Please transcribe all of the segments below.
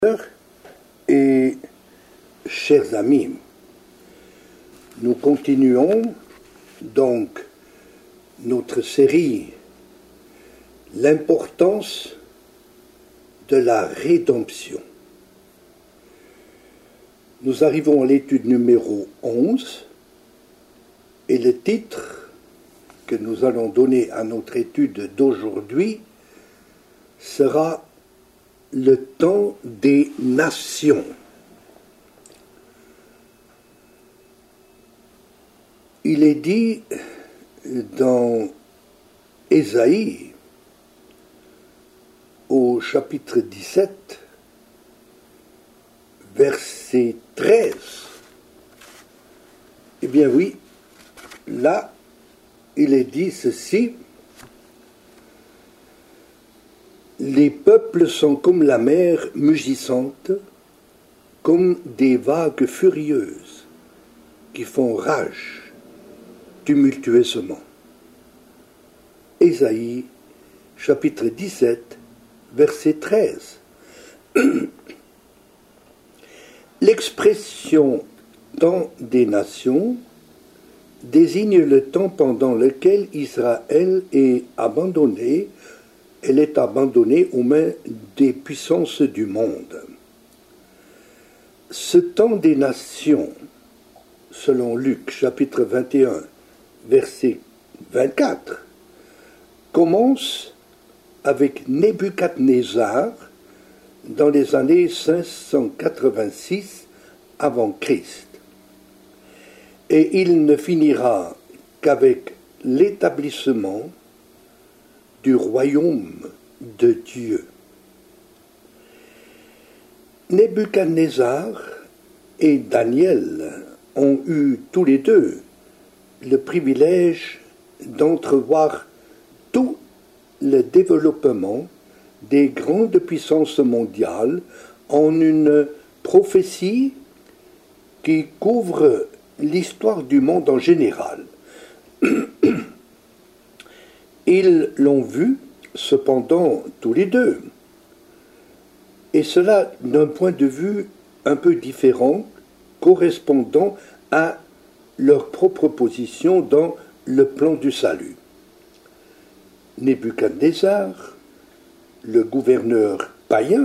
Et chers amis, nous continuons donc notre série L'importance de la rédemption. Nous arrivons à l'étude numéro 11 et le titre que nous allons donner à notre étude d'aujourd'hui sera le temps des nations. Il est dit dans Ésaïe, au chapitre 17, verset 13, eh bien oui, là, il est dit ceci: les peuples sont comme la mer mugissante, comme des vagues furieuses qui font rage tumultueusement. Ésaïe, chapitre 17, verset 13. L'expression « temps des nations » désigne le temps pendant lequel Israël est abandonné. Elle est abandonnée aux mains des puissances du monde. Ce temps des nations, selon Luc chapitre 21, verset 24, commence avec Nebuchadnezzar dans les années 586 avant Christ. Et il ne finira qu'avec l'établissement du royaume de Dieu. Nebuchadnezzar et Daniel ont eu tous les deux le privilège d'entrevoir tout le développement des grandes puissances mondiales en une prophétie qui couvre l'histoire du monde en général. Ils l'ont vu, cependant, tous les deux, et cela d'un point de vue un peu différent, correspondant à leur propre position dans le plan du salut. Nebuchadnezzar, le gouverneur païen,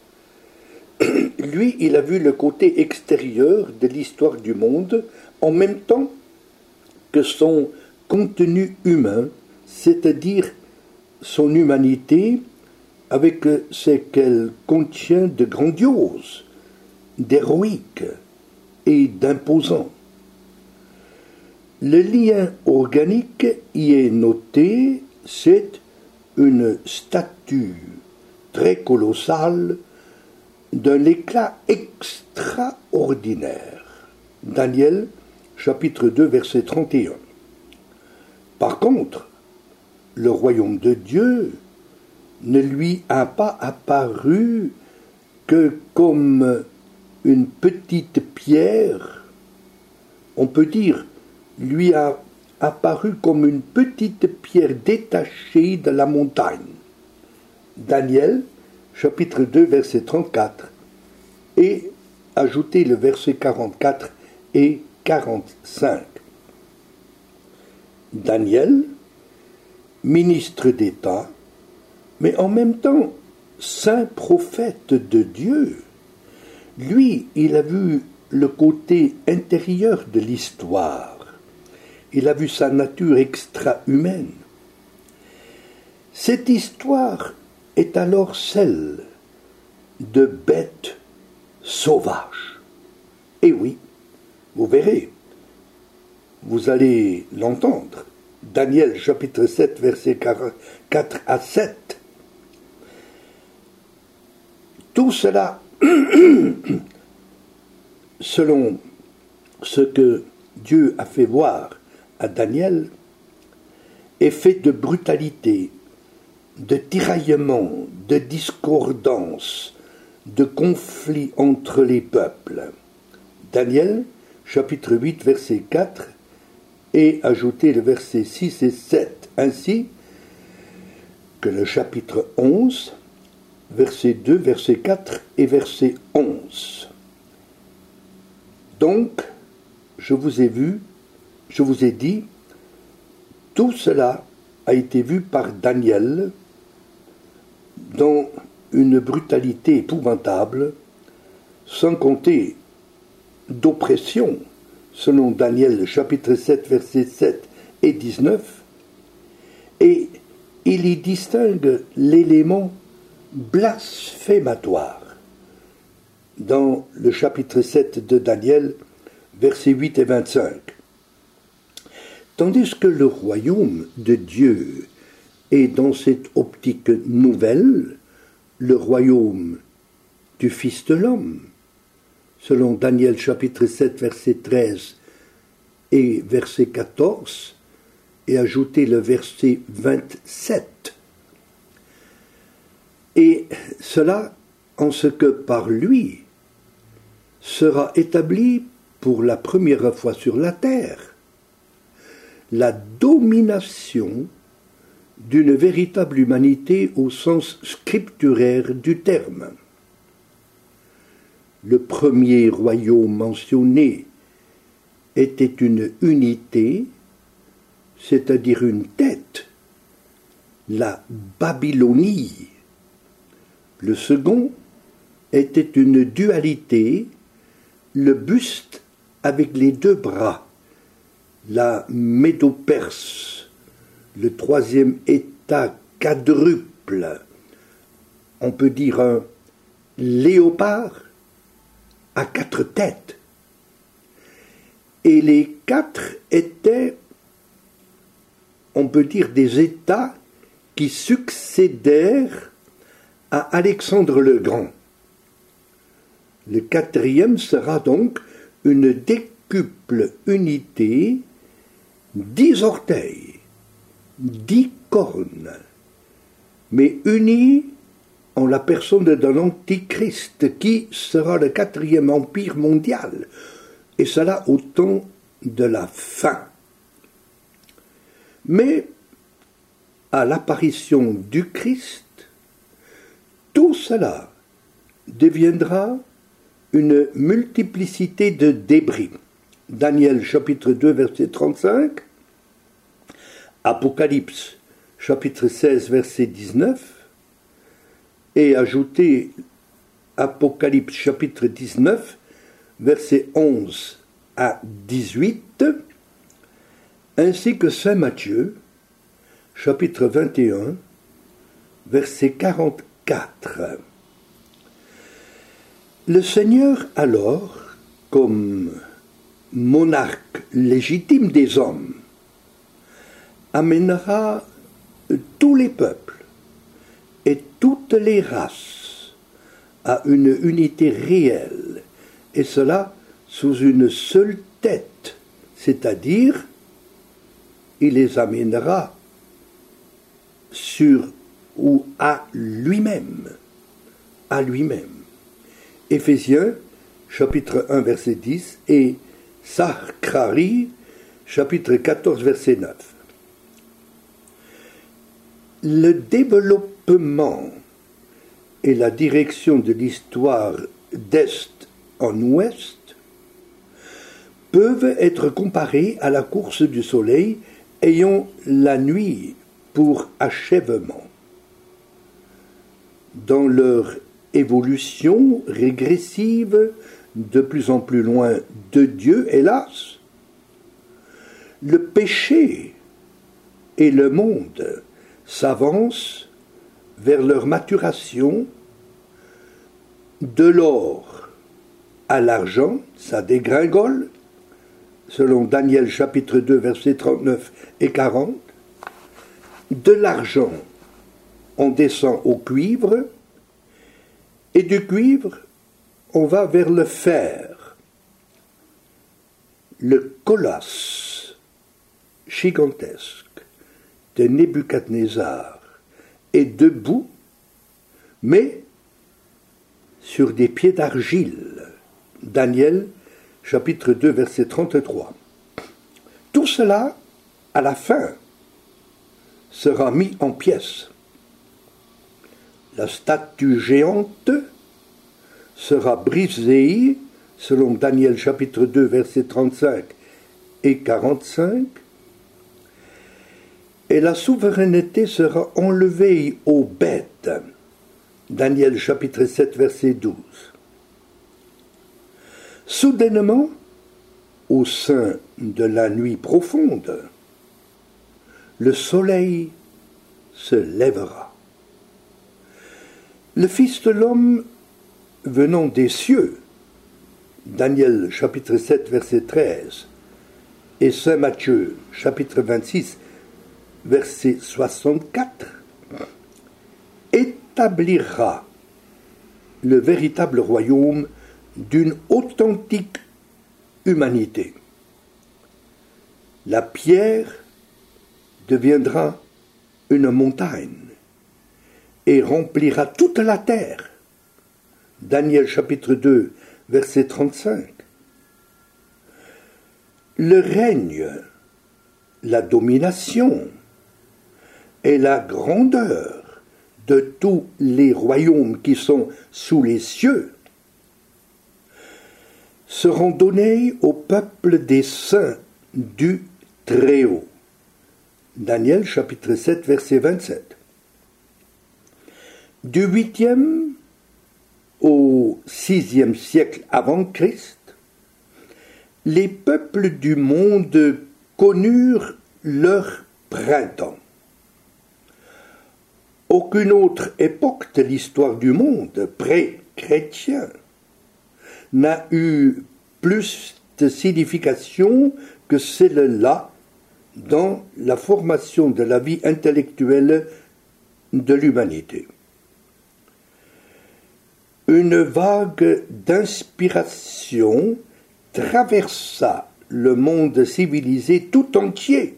lui, il a vu le côté extérieur de l'histoire du monde en même temps que son contenu humain, c'est-à-dire son humanité avec ce qu'elle contient de grandiose, d'héroïque et d'imposant. Le lien organique y est noté, c'est une statue très colossale d'un éclat extraordinaire. Daniel, chapitre 2, verset 31. Par contre, le royaume de Dieu ne lui a pas apparu que comme une petite pierre, on peut dire, lui a apparu comme une petite pierre détachée de la montagne. Daniel, chapitre 2, verset 34, et ajoutez le verset 44 et 45. Daniel, ministre d'État, mais en même temps saint prophète de Dieu, lui, il a vu le côté intérieur de l'histoire. Il a vu sa nature extra-humaine. Cette histoire est alors celle de bêtes sauvages. Et oui, vous verrez, vous allez l'entendre. Daniel chapitre 7, versets 4 à 7. Tout cela, selon ce que Dieu a fait voir à Daniel, est fait de brutalité, de tiraillement, de discordance, de conflit entre les peuples. Daniel, chapitre 8, verset 4, et ajoutez le verset 6 et 7, ainsi que le chapitre 11, verset 2, verset 4 et verset 11. Donc, je vous ai dit, tout cela a été vu par Daniel dans une brutalité épouvantable, sans compter d'oppression, selon Daniel chapitre 7, versets 7 et 19, et il y distingue l'élément blasphématoire dans le chapitre 7 de Daniel, versets 8 et 25. Tandis que le royaume de Dieu est dans cette optique nouvelle, le royaume du Fils de l'homme, selon Daniel chapitre 7, verset 13 et verset 14, et ajouter le verset 27. Et cela en ce que par lui sera établi pour la première fois sur la terre la domination d'une véritable humanité au sens scripturaire du terme. Le premier royaume mentionné était une unité, c'est-à-dire une tête, la Babylonie. Le second était une dualité, le buste avec les deux bras, la Médo-Perse. Le troisième état quadruple, on peut dire un léopard à 4 têtes. Et les 4 étaient, on peut dire, des états qui succédèrent à Alexandre le Grand. Le 4e sera donc une décuple unité, 10 orteils, 10 cornes, mais unis en la personne d'un antichrist qui sera le 4e empire mondial, et cela au temps de la fin. Mais à l'apparition du Christ, tout cela deviendra une multiplicité de débris. Daniel chapitre 2 verset 35, Apocalypse chapitre 16 verset 19, et ajouter Apocalypse chapitre 19 verset 11 à 18, ainsi que Saint Matthieu chapitre 21 verset 44. Le Seigneur alors, comme monarque légitime des hommes, amènera tous les peuples et toutes les races à une unité réelle, et cela sous une seule tête, c'est-à-dire il les amènera sur ou à lui-même, à lui-même. Éphésiens chapitre 1 verset 10 et Zacharie chapitre 14 verset 9. Le développement et la direction de l'histoire d'est en ouest peuvent être comparés à la course du soleil ayant la nuit pour achèvement. Dans leur évolution régressive de plus en plus loin de Dieu, hélas, le péché et le monde s'avancent vers leur maturation. De l'or à l'argent, ça dégringole, selon Daniel chapitre 2 versets 39 et 40. De l'argent, on descend au cuivre, et du cuivre, on va vers le fer. Le colosse gigantesque de Nebuchadnezzar est debout, mais sur des pieds d'argile. Daniel, chapitre 2, verset 33. Tout cela, à la fin, sera mis en pièces. La statue géante sera brisée, selon Daniel chapitre 2, versets 35 et 45, et la souveraineté sera enlevée aux bêtes. Daniel chapitre 7, verset 12. Soudainement, au sein de la nuit profonde, le soleil se lèvera. Le Fils de l'homme venant des cieux, Daniel chapitre 7, verset 13, et Saint Matthieu chapitre 26, verset 64, établira le véritable royaume d'une authentique humanité. La pierre deviendra une montagne et remplira toute la terre. Daniel chapitre 2, verset 35. Le règne, la domination et la grandeur de tous les royaumes qui sont sous les cieux seront donnés au peuple des saints du Très-Haut. Daniel chapitre 7, verset 27. Du 8e au 6e siècle avant Christ, les peuples du monde connurent leur printemps. Aucune autre époque de l'histoire du monde pré-chrétien n'a eu plus de signification que celle-là dans la formation de la vie intellectuelle de l'humanité. Une vague d'inspiration traversa le monde civilisé tout entier.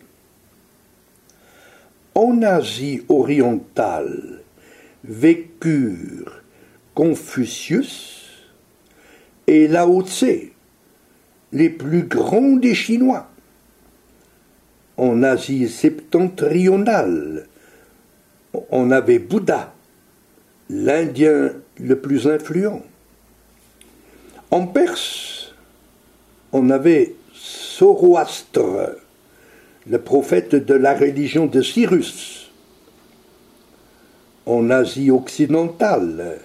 En Asie orientale vécurent Confucius et Lao Tse, les plus grands des Chinois. En Asie septentrionale, on avait Bouddha, l'Indien le plus influent. En Perse, on avait Zoroastre, le prophète de la religion de Cyrus. En Asie occidentale,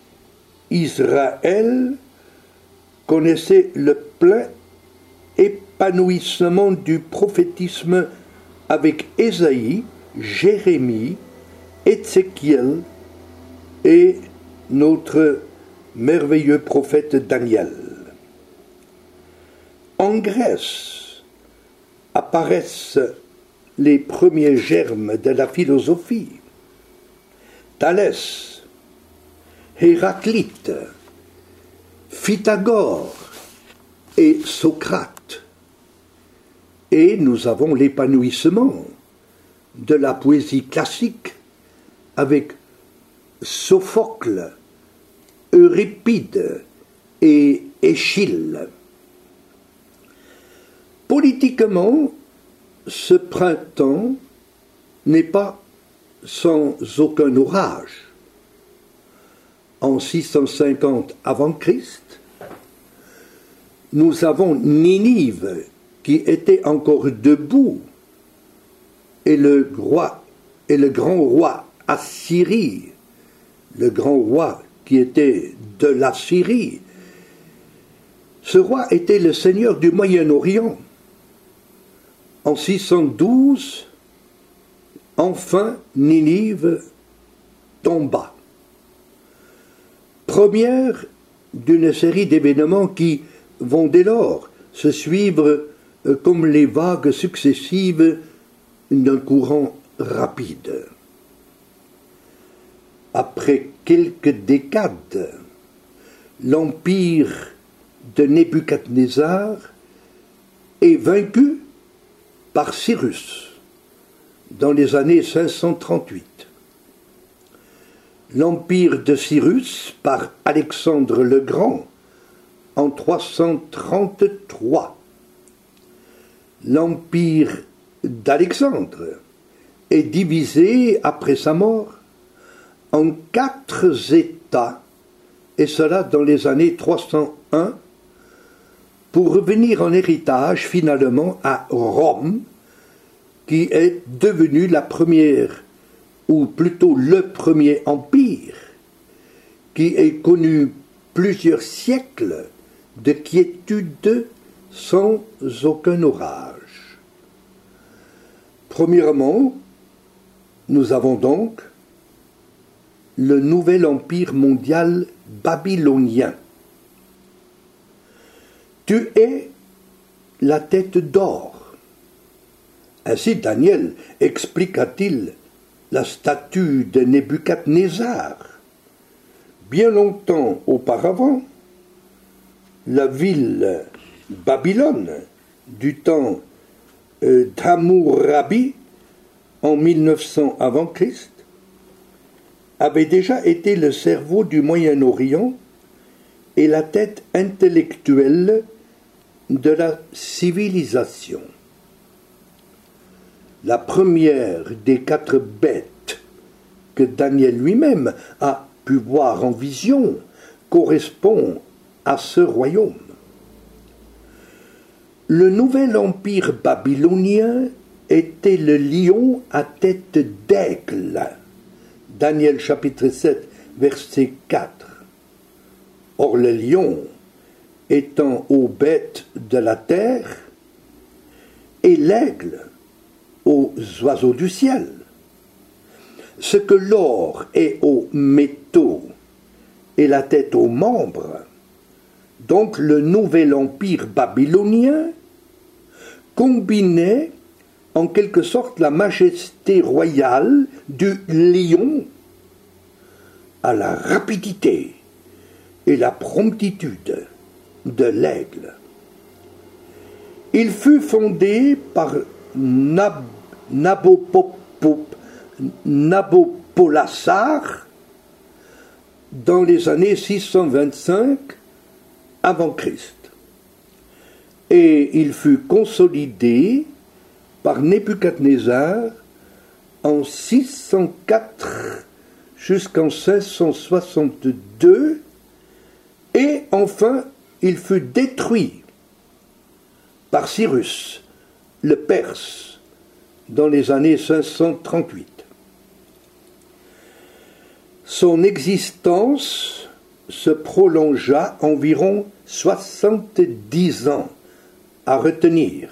Israël connaissait le plein épanouissement du prophétisme avec Ésaïe, Jérémie, Ézéchiel et notre merveilleux prophète Daniel. En Grèce apparaissent les premiers germes de la philosophie. Thalès, Héraclite, Pythagore et Socrate. Et nous avons l'épanouissement de la poésie classique avec Sophocle, Euripide et Échille. Politiquement, ce printemps n'est pas sans aucun orage. En 650 avant Christ, nous avons Ninive qui était encore debout et le grand roi Assyrie, le grand roi qui était de la Syrie. Ce roi était le seigneur du Moyen-Orient. En 612, enfin Ninive tomba. Première d'une série d'événements qui vont dès lors se suivre comme les vagues successives d'un courant rapide. Après quelques décades, l'empire de Nebuchadnezzar est vaincu par Cyrus dans les années 538. L'empire de Cyrus par Alexandre le Grand en 333. L'empire d'Alexandre est divisé après sa mort en 4 États, et cela dans les années 301, pour revenir en héritage finalement à Rome, qui est devenue la première, ou plutôt le premier empire, qui ait connu plusieurs siècles de quiétude sans aucun orage. Premièrement, nous avons donc le nouvel empire mondial babylonien. Tu es la tête d'or. Ainsi Daniel expliqua-t-il la statue de Nebuchadnezzar. Bien longtemps auparavant, la ville Babylone du temps d'Hammurabi en 1900 avant Christ avait déjà été le cerveau du Moyen-Orient et la tête intellectuelle de la civilisation. La première des 4 bêtes que Daniel lui-même a pu voir en vision correspond à ce royaume. Le nouvel empire babylonien était le lion à tête d'aigle. Daniel chapitre 7, verset 4. Or le lion étant aux bêtes de la terre et l'aigle aux oiseaux du ciel. Ce que l'or est aux métaux et la tête aux membres, donc le nouvel empire babylonien combinait en quelque sorte la majesté royale du lion à la rapidité et la promptitude de l'aigle. Il fut fondé par Nabopolassar dans les années 625 avant Christ. Et il fut consolidé par Nebuchadnezzar en 604 jusqu'en 562, et enfin il fut détruit par Cyrus, le Perse, dans les années 538. Son existence se prolongea environ 70 ans, à retenir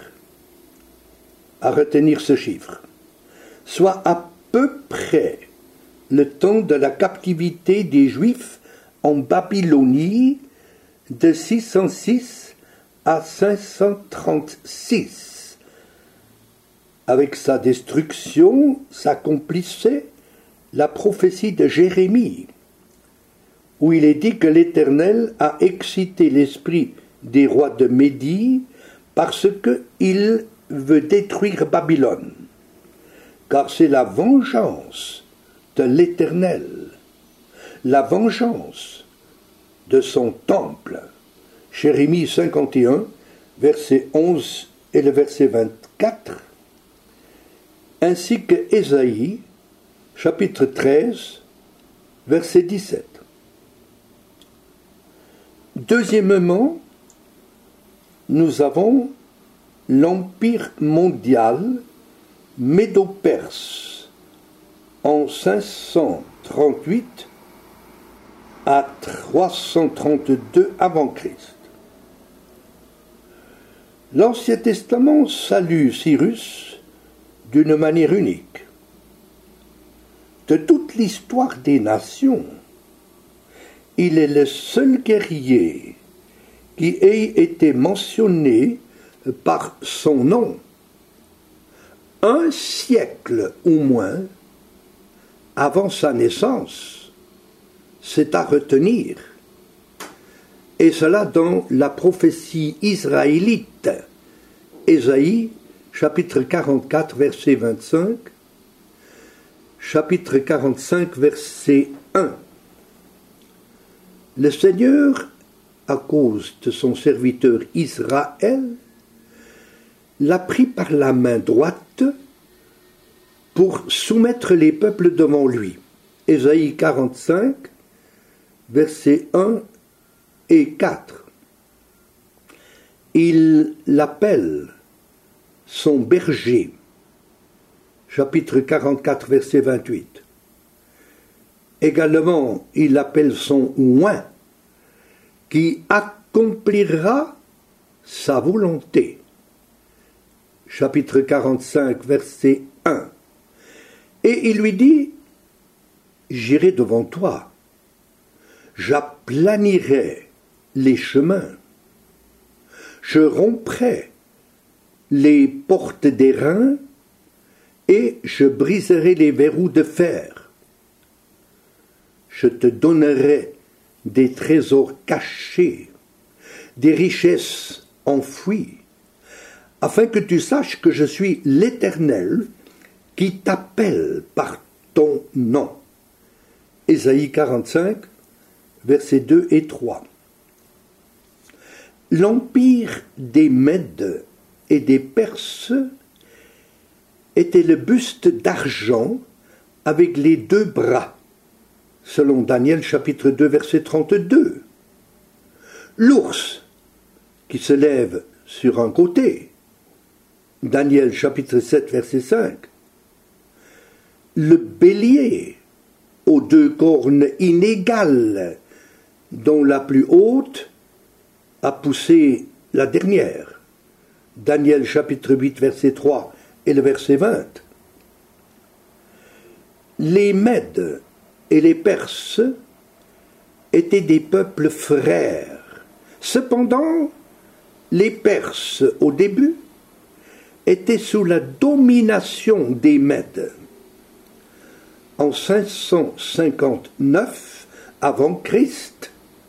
ce chiffre, soit à peu près le temps de la captivité des Juifs en Babylonie de 606 à 536. Avec sa destruction s'accomplissait la prophétie de Jérémie, où il est dit que l'Éternel a excité l'esprit des rois de Médie parce qu'il veut détruire Babylone, car c'est la vengeance de l'Éternel, la vengeance de son temple. Jérémie 51, verset 11 et le verset 24, ainsi que Ésaïe, chapitre 13, verset 17. Deuxièmement, nous avons l'Empire mondial médo-perse en 538 à 332 avant Christ. L'Ancien Testament salue Cyrus d'une manière unique. De toute l'histoire des nations, il est le seul guerrier qui ait été mentionné par son nom, un siècle au moins avant sa naissance. C'est à retenir. Et cela dans la prophétie israélite. Ésaïe, chapitre 44, verset 25, chapitre 45, verset 1. Le Seigneur, à cause de son serviteur Israël, l'a pris par la main droite pour soumettre les peuples devant lui. Ésaïe 45, versets 1 et 4. Il l'appelle son berger. Chapitre 44, verset 28. Également, il appelle son oint, qui accomplira sa volonté. Chapitre 45, verset 1. Et il lui dit, j'irai devant toi, j'aplanirai les chemins, je romprai les portes d'airain et je briserai les verrous de fer. Je te donnerai des trésors cachés, des richesses enfouies, afin que tu saches que je suis l'Éternel qui t'appelle par ton nom. Ésaïe 45, versets 2 et 3. L'empire des Mèdes et des Perses était le buste d'argent avec les deux bras, selon Daniel chapitre 2, verset 32. L'ours qui se lève sur un côté, Daniel chapitre 7, verset 5. Le bélier aux deux cornes inégales, dont la plus haute a poussé la dernière. Daniel chapitre 8, verset 3 et le verset 20. Les Mèdes et les Perses étaient des peuples frères. Cependant, les Perses, au début, étaient sous la domination des Mèdes. En 559 avant Christ,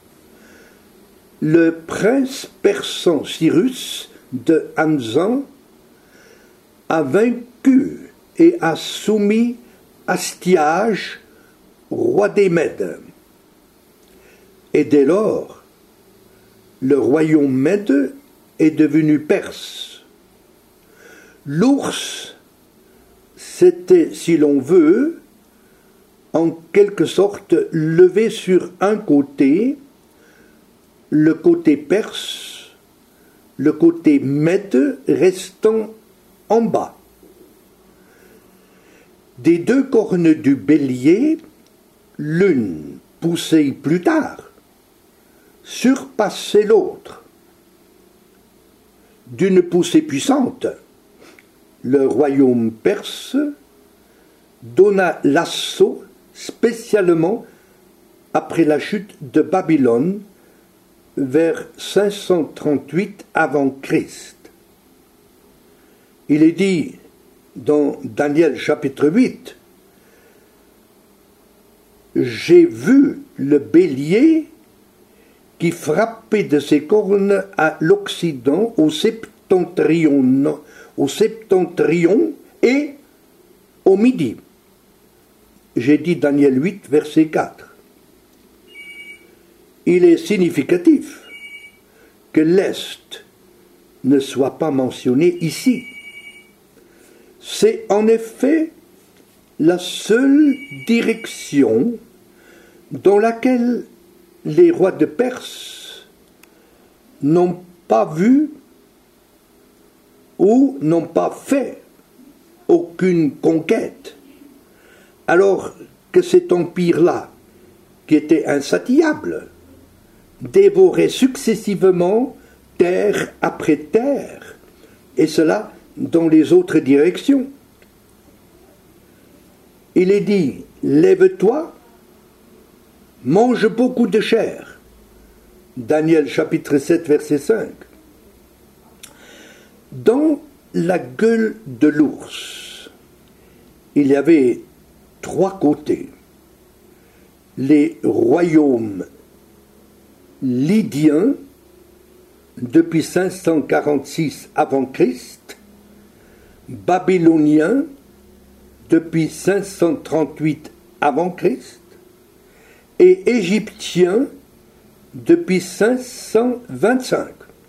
le prince persan Cyrus de Hamzan a vaincu et a soumis Astiage, roi des Mèdes. Et dès lors, le royaume Mède est devenu perse. L'ours, c'était, si l'on veut, en quelque sorte levé sur un côté, le côté perse, le côté Mède restant en bas. Des deux cornes du bélier, l'une poussée plus tard, surpassait l'autre. D'une poussée puissante, le royaume perse donna l'assaut spécialement après la chute de Babylone vers 538 avant Christ. Il est dit dans Daniel chapitre 8, « J'ai vu le bélier qui frappait de ses cornes à l'Occident, au septentrion et au midi. » J'ai dit Daniel 8, verset 4. Il est significatif que l'Est ne soit pas mentionné ici. C'est en effet la seule direction dans laquelle les rois de Perse n'ont pas vu ou n'ont pas fait aucune conquête, alors que cet empire-là, qui était insatiable, dévorait successivement terre après terre, et cela dans les autres directions. Il est dit, lève-toi, mange beaucoup de chair. Daniel chapitre 7, verset 5. Dans la gueule de l'ours, il y avait trois côtés. Les royaumes lydiens, depuis 546 avant Christ, babyloniens, depuis 538 avant Christ, et égyptiens, depuis 525.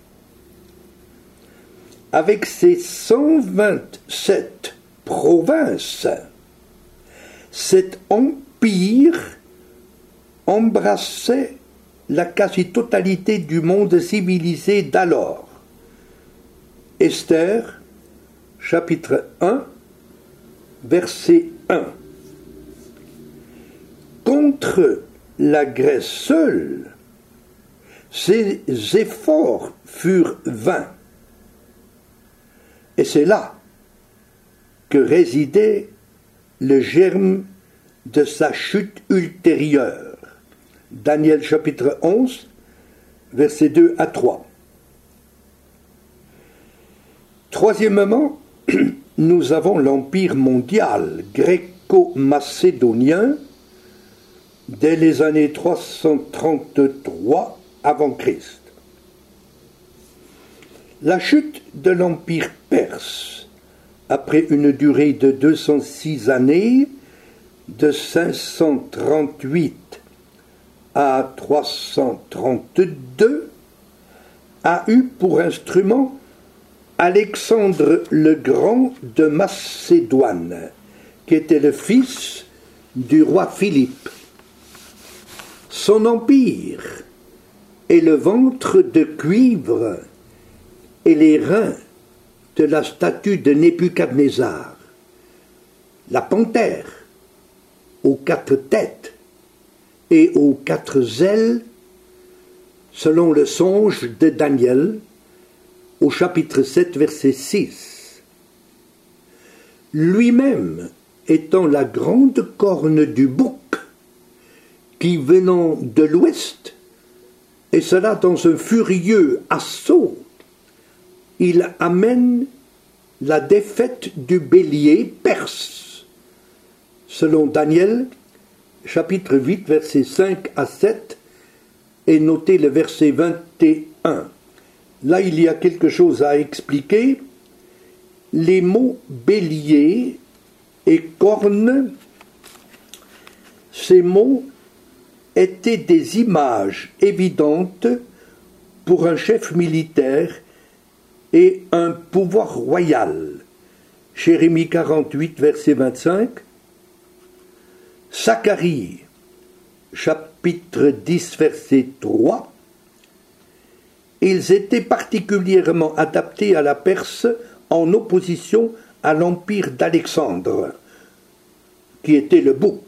Avec ces 127 provinces, cet empire l'empire embrassait la quasi-totalité du monde civilisé d'alors. Esther, chapitre 1, verset 1. Contre la Grèce seule, ses efforts furent vains. Et c'est là que résidait le germe de sa chute ultérieure. Daniel chapitre 11, versets 2 à 3. Troisièmement, nous avons l'empire mondial gréco-macédonien dès les années 333 avant Christ. La chute de l'empire perse, après une durée de 206 années, de 538 à 332, a eu pour instrument Alexandre le Grand de Macédoine, qui était le fils du roi Philippe. Son empire est le ventre de cuivre et les reins de la statue de Nebuchadnezzar, la panthère aux 4 têtes et aux 4 ailes, selon le songe de Daniel, au chapitre 7, verset 6. Lui-même étant la grande corne du bouc, qui venant de l'ouest, et cela dans un furieux assaut, il amène la défaite du bélier perse, selon Daniel, chapitre 8, versets 5 à 7, et notez le verset 21. Là, il y a quelque chose à expliquer. Les mots bélier et corne, ces mots étaient des images évidentes pour un chef militaire et un pouvoir royal. Jérémie 48, verset 25. Zacharie, chapitre 10, verset 3. Ils étaient particulièrement adaptés à la Perse en opposition à l'empire d'Alexandre, qui était le bouc.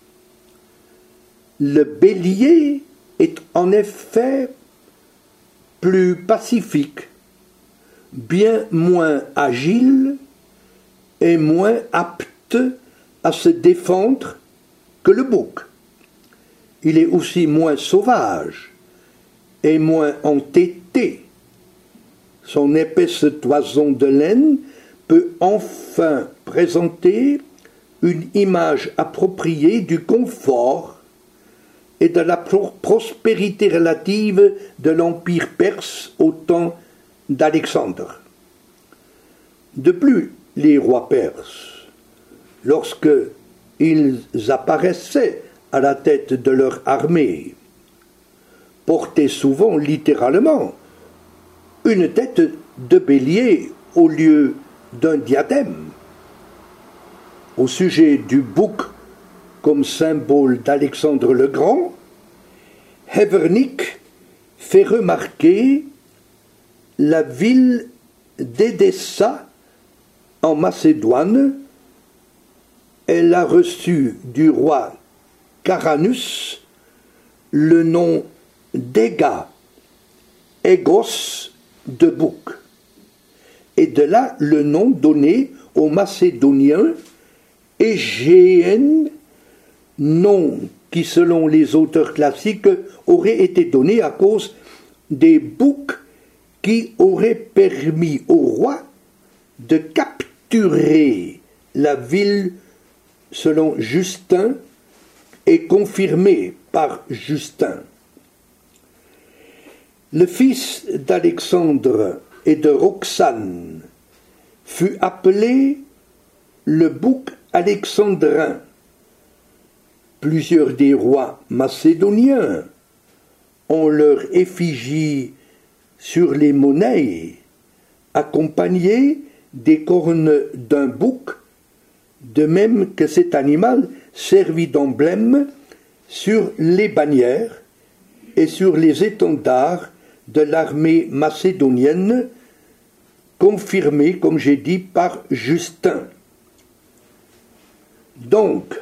Le bélier est en effet plus pacifique, bien moins agile et moins apte à se défendre que le bouc. Il est aussi moins sauvage et moins entêté. Son épaisse toison de laine peut enfin présenter une image appropriée du confort et de la prospérité relative de l'empire perse au temps d'Alexandre. De plus, les rois perses, lorsque ils apparaissaient à la tête de leur armée, portaient souvent littéralement une tête de bélier au lieu d'un diadème. Au sujet du bouc comme symbole d'Alexandre le Grand, Hevernick fait remarquer la ville d'Édessa en Macédoine. Elle a reçu du roi Caranus le nom d'Éga, Égos de bouc, et de là le nom donné aux Macédoniens Égéen, nom qui selon les auteurs classiques aurait été donné à cause des boucs qui auraient permis au roi de capturer la ville selon Justin et confirmé par Justin. Le fils d'Alexandre et de Roxane fut appelé le bouc alexandrin. Plusieurs des rois macédoniens ont leur effigie sur les monnaies, accompagnée des cornes d'un bouc, de même que cet animal servit d'emblème sur les bannières et sur les étendards de l'armée macédonienne, confirmé, comme j'ai dit, par Justin. Donc,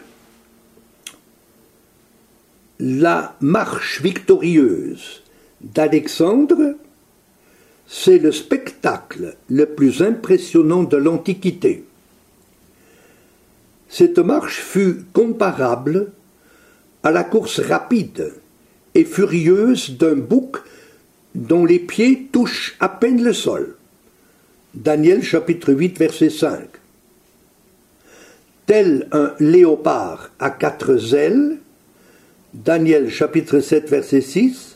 la marche victorieuse d'Alexandre, c'est le spectacle le plus impressionnant de l'Antiquité. Cette marche fut comparable à la course rapide et furieuse d'un bouc dont les pieds touchent à peine le sol. Daniel chapitre 8 verset 5. Tel un léopard à 4 ailes, Daniel chapitre 7 verset 6,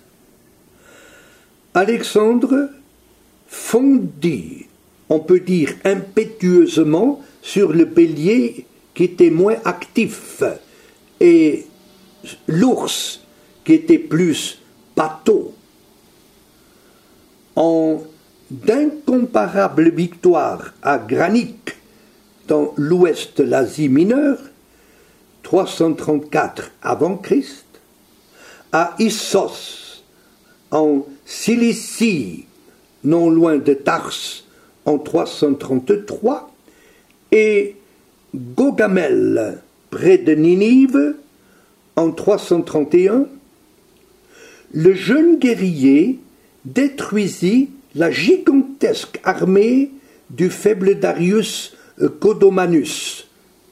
Alexandre fondit, on peut dire impétueusement, sur le bélier qui était moins actif et l'ours qui était plus pâteau. En d'incomparables victoires à Granique dans l'ouest de l'Asie mineure, 334 avant Christ, à Issos en Cilicie, non loin de Tars, en 333, et Gogamel, près de Ninive, en 331, le jeune guerrier détruisit la gigantesque armée du faible Darius Codomanus.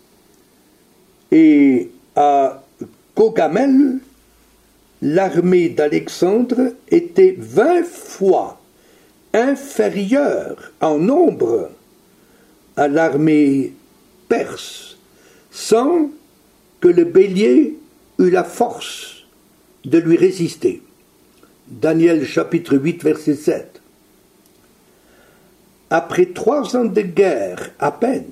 Et à Gogamel, l'armée d'Alexandre était 20 fois inférieure en nombre à l'armée perse, sans que le bélier eût la force de lui résister. Daniel chapitre 8 verset 7. Après 3 ans de guerre à peine,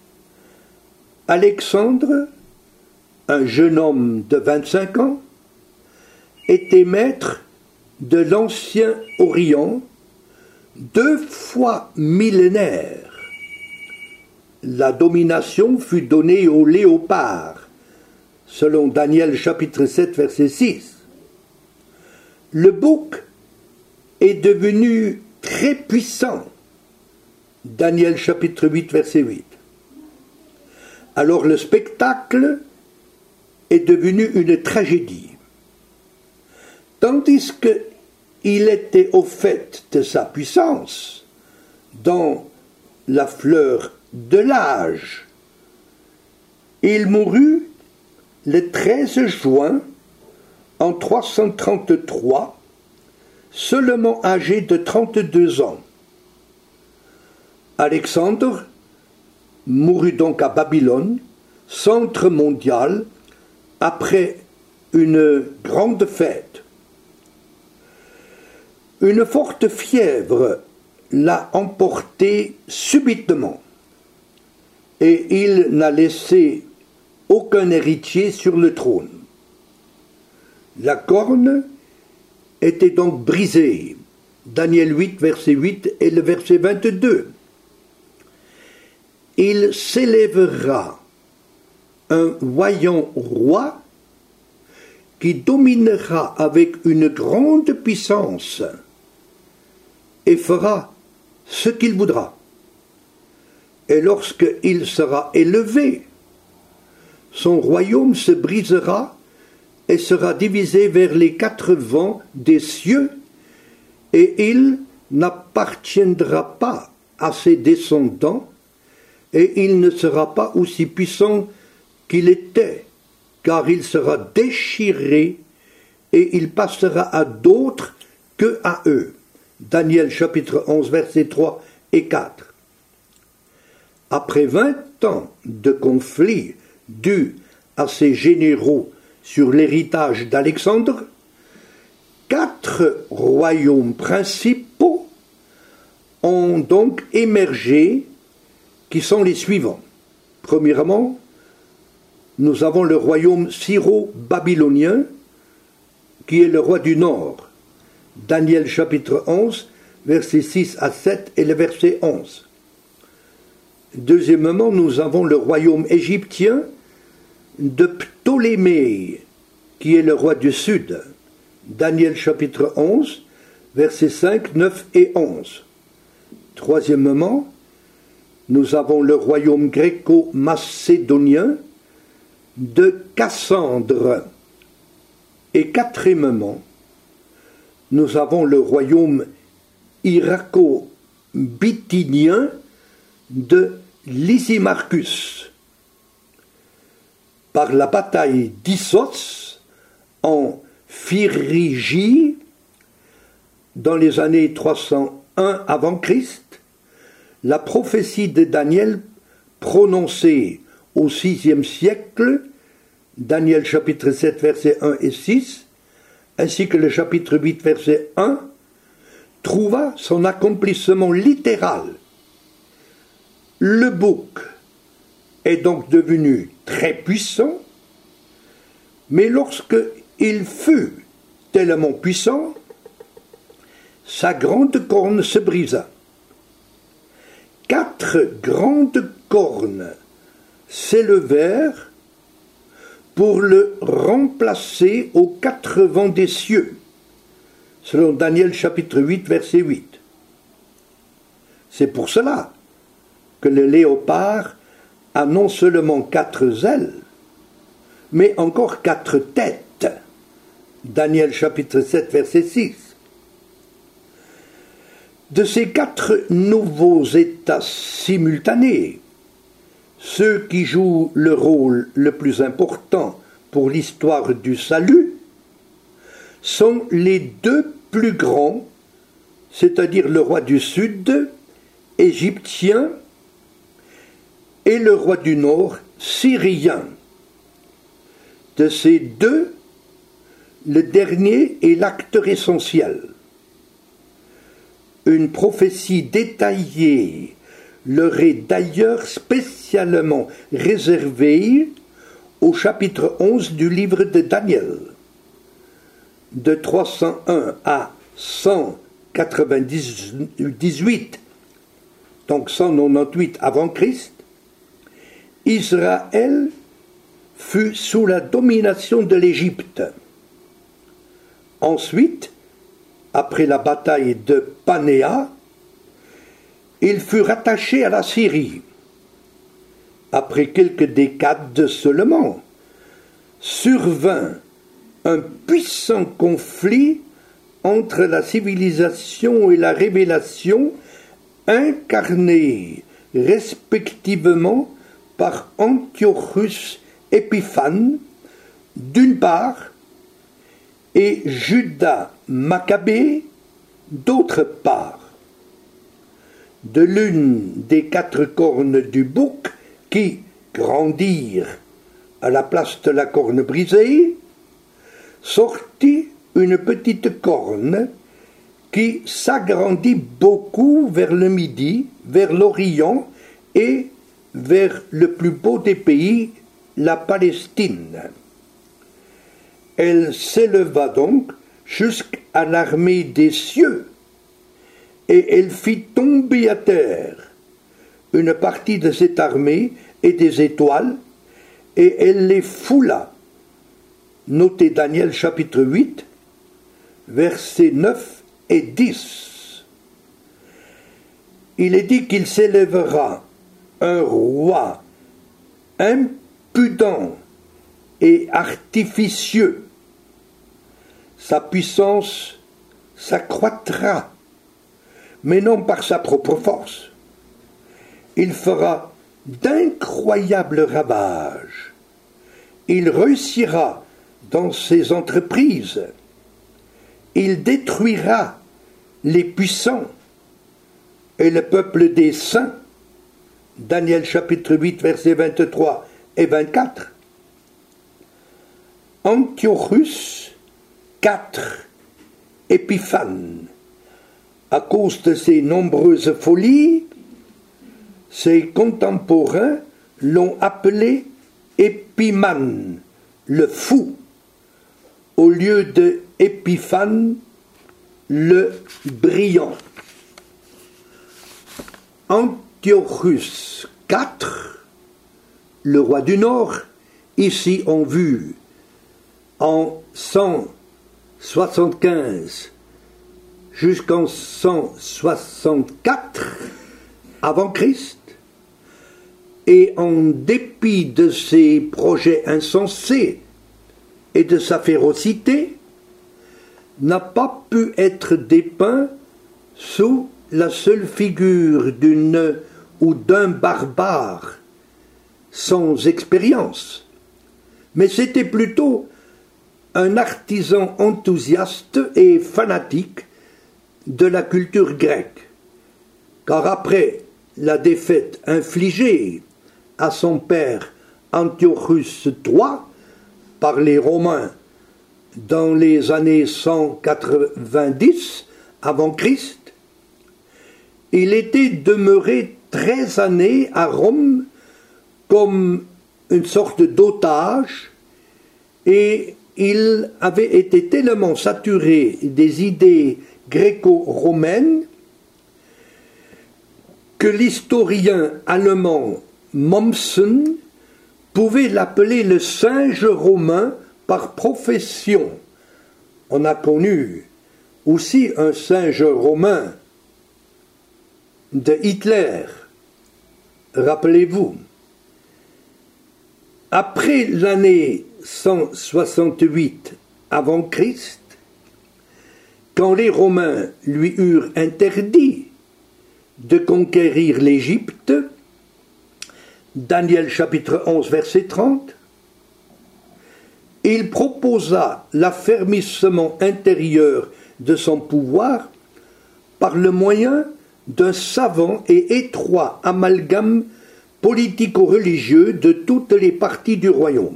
Alexandre, un jeune homme de 25 ans, était maître de l'ancien Orient, 2 fois millénaire. La domination fut donnée au léopard, selon Daniel chapitre 7 verset 6. Le bouc est devenu très puissant, Daniel chapitre 8 verset 8. Alors le spectacle est devenu une tragédie. Tandis qu'il était au fait de sa puissance, dans la fleur de l'âge, il mourut le 13 juin en 333, seulement âgé de 32 ans. Alexandre mourut donc à Babylone, centre mondial, après une grande fête. Une forte fièvre l'a emporté subitement, et il n'a laissé aucun héritier sur le trône. La corne était donc brisée, Daniel 8, verset 8 et le verset 22. Il s'élèvera un voyant roi qui dominera avec une grande puissance et fera ce qu'il voudra. Et lorsqu'il sera élevé, son royaume se brisera et sera divisé vers les 4 vents des cieux, et il n'appartiendra pas à ses descendants, et il ne sera pas aussi puissant qu'il était, car il sera déchiré, et il passera à d'autres que à eux. Daniel chapitre 11, versets 3 et 4. Après 20 ans de conflit dus à ces généraux sur l'héritage d'Alexandre, 4 royaumes principaux ont donc émergé, qui sont les suivants. Premièrement, nous avons le royaume syro-babylonien, qui est le roi du Nord. Daniel chapitre 11, versets 6 à 7 et le verset 11. Deuxièmement, nous avons le royaume égyptien, de Ptolémée, qui est le roi du Sud. Daniel chapitre 11, versets 5, 9 et 11. Troisièmement, nous avons le royaume gréco-macédonien de Cassandre. Et quatrièmement, nous avons le royaume irako-bithynien de Lysimachus. Par la bataille d'Issos en Phrygie, dans les années 301 avant Christ, la prophétie de Daniel prononcée au VIe siècle, Daniel chapitre 7 versets 1 et 6, ainsi que le chapitre 8 verset 1, trouva son accomplissement littéral. Le bouc est donc devenu très puissant, mais lorsque il fut tellement puissant, sa grande corne se brisa. 4 grandes cornes s'élevèrent pour le remplacer aux 4 vents des cieux, selon Daniel chapitre 8, verset 8. C'est pour cela que le léopard a non seulement 4 ailes, mais encore 4 têtes. Daniel chapitre 7, verset 6. De ces 4 nouveaux états simultanés, ceux qui jouent le rôle le plus important pour l'histoire du salut sont les 2 plus grands, c'est-à-dire le roi du Sud, égyptien, et le roi du Nord, syrien. De ces 2, le dernier est l'acteur essentiel. Une prophétie détaillée leur est d'ailleurs spécialement réservée au chapitre 11 du livre de Daniel. De 301 à 198, donc 198 avant Christ, Israël fut sous la domination de l'Égypte. Ensuite, après la bataille de Panéa, il fut rattaché à la Syrie. Après quelques décades seulement, survint un puissant conflit entre la civilisation et la révélation, incarnée respectivement par Antiochus Épiphane, d'une part, et Judas Maccabée, d'autre part. De l'une des 4 cornes du bouc qui grandirent à la place de la corne brisée, sortit une petite corne qui s'agrandit beaucoup vers le midi, vers l'Orient et vers le plus beau des pays, la Palestine. Elle s'éleva donc jusqu'à l'armée des cieux, et elle fit tomber à terre une partie de cette armée et des étoiles, et elle les foula. Notez Daniel chapitre 8, versets 9 et 10. Il est dit qu'il s'élèvera un roi impudent et artificieux. Sa puissance s'accroîtra, mais non par sa propre force. Il fera d'incroyables ravages. Il réussira dans ses entreprises. Il détruira les puissants et le peuple des saints. Daniel chapitre 8, versets 23 et 24. Antiochus IV Épiphane, à cause de ses nombreuses folies, ses contemporains l'ont appelé Épimane, le fou, au lieu de Épiphane, le brillant. Antiochus IV, le roi du Nord, ici en vue en 175 jusqu'en 164 avant Christ, et en dépit de ses projets insensés et de sa férocité, n'a pas pu être dépeint sous la seule figure d'une ou d'un barbare sans expérience, mais c'était plutôt un artisan enthousiaste et fanatique de la culture grecque, car après la défaite infligée à son père Antiochus III par les Romains dans les années 190 avant Christ, il était demeuré 13 années à Rome comme une sorte d'otage, et il avait été tellement saturé des idées gréco-romaines que l'historien allemand Mommsen pouvait l'appeler le singe romain par profession. On a connu aussi un singe romain de Hitler, rappelez-vous. Après l'année 168 avant Christ, quand les Romains lui eurent interdit de conquérir l'Égypte, Daniel chapitre 11 verset 30, il proposa l'affermissement intérieur de son pouvoir par le moyen d'un savant et étroit amalgame politico-religieux de toutes les parties du royaume.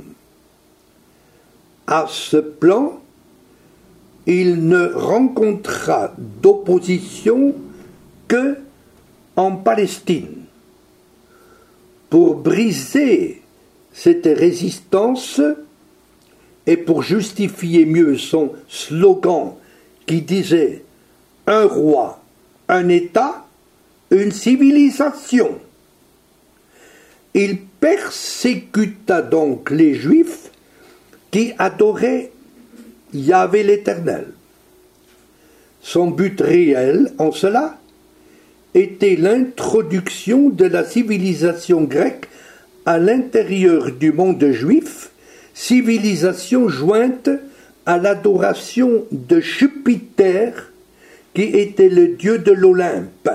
À ce plan, il ne rencontra d'opposition que en Palestine. Pour briser cette résistance et pour justifier mieux son slogan qui disait « Un roi, un État, une civilisation », il persécuta donc les Juifs qui adoraient Yahvé l'Éternel. Son but réel en cela était l'introduction de la civilisation grecque à l'intérieur du monde juif, civilisation jointe à l'adoration de Jupiter, qui était le dieu de l'Olympe.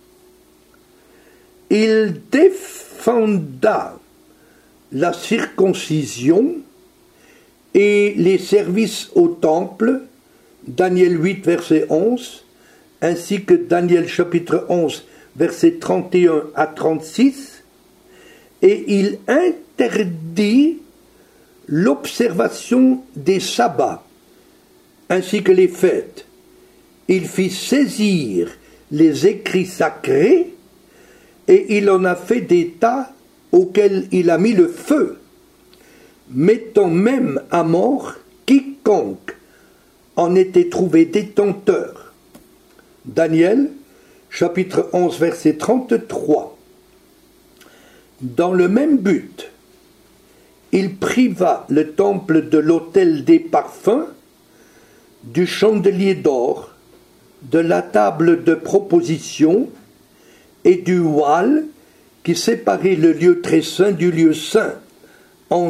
Il défenda la circoncision et les services au temple, Daniel 8, verset 11, ainsi que Daniel chapitre 11, versets 31 à 36, et il interdit l'observation des sabbats, ainsi que les fêtes. Il fit saisir les écrits sacrés, et il en a fait des tas auxquels il a mis le feu, mettant même à mort quiconque en était trouvé détenteur. Daniel, chapitre 11, verset 33. Dans le même but, il priva le temple de l'autel des parfums, du chandelier d'or, de la table de proposition et du voile qui séparait le lieu très saint du lieu saint en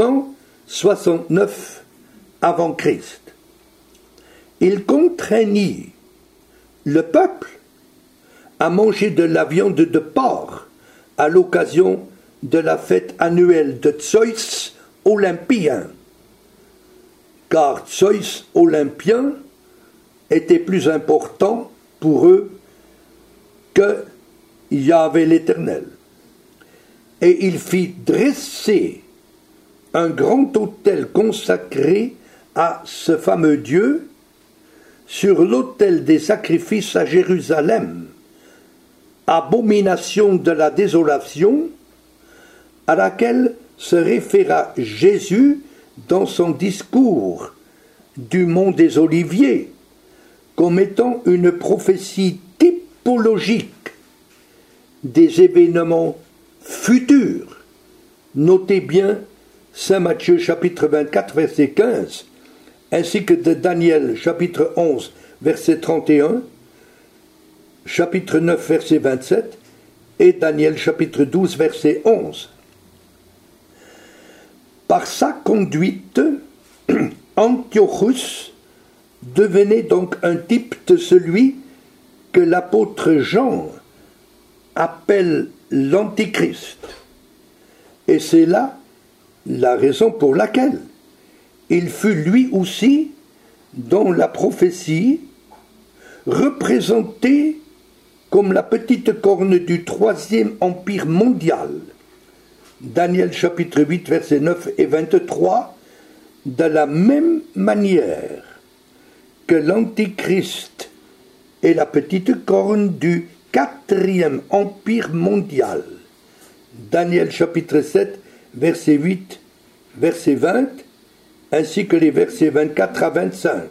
169 avant Christ. Il contraignit le peuple à manger de la viande de porc à l'occasion de la fête annuelle de Zeus olympien, car Zeus olympien était plus important pour eux que Yahvé l'Éternel. Et il fit dresser un grand autel consacré à ce fameux Dieu sur l'autel des sacrifices à Jérusalem, abomination de la désolation, à laquelle se référa Jésus dans son discours du mont des Oliviers, comme étant une prophétie typologique des événements futurs. Notez bien Saint Matthieu chapitre 24 verset 15, ainsi que de Daniel chapitre 11 verset 31, chapitre 9 verset 27 et Daniel chapitre 12 verset 11. Par sa conduite, Antiochus devenait donc un type de celui que l'apôtre Jean appelle l'Antichrist. Et c'est là la raison pour laquelle il fut lui aussi, dans la prophétie, représenté comme la petite corne du troisième empire mondial. Daniel chapitre 8 versets 9 et 23, de la même manière que l'Antichrist est la petite corne du quatrième empire mondial. Daniel chapitre 7 verset 8, verset 20, ainsi que les versets 24 à 25.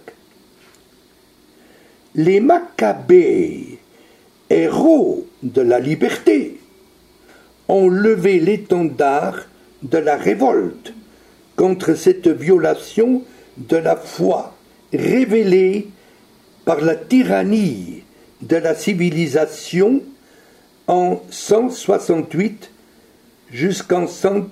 Les Maccabées, héros de la liberté, ont levé l'étendard de la révolte contre cette violation de la foi révélée par la tyrannie de la civilisation en 168 jusqu'à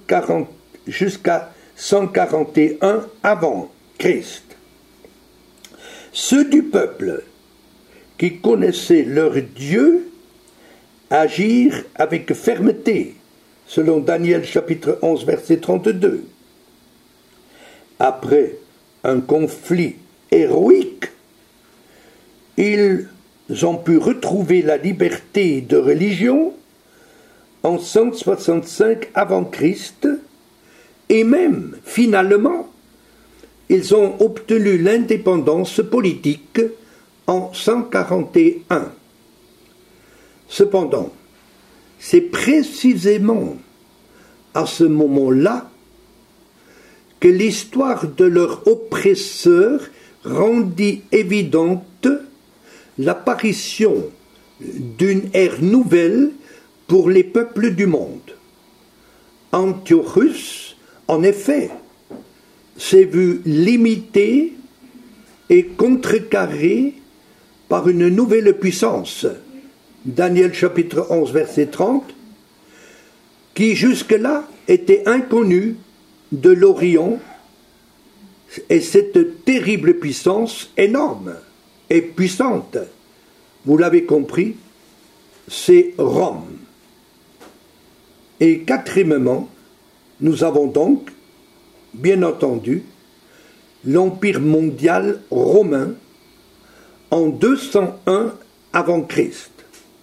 141 avant Christ. Ceux du peuple qui connaissaient leur Dieu agirent avec fermeté, selon Daniel chapitre 11 verset 32. Après un conflit héroïque, ils ont pu retrouver la liberté de religion en 165 avant Christ, et même, finalement, ils ont obtenu l'indépendance politique en 141. Cependant, c'est précisément à ce moment-là que l'histoire de leur oppresseur rendit évidente l'apparition d'une ère nouvelle pour les peuples du monde. Antiochus, en effet, s'est vu limité et contrecarré par une nouvelle puissance, Daniel chapitre 11 verset 30, qui jusque-là était inconnue de l'Orient, et cette terrible puissance énorme et puissante, vous l'avez compris, c'est Rome. Et quatrièmement, nous avons donc, bien entendu, l'Empire mondial romain en 201 avant Christ.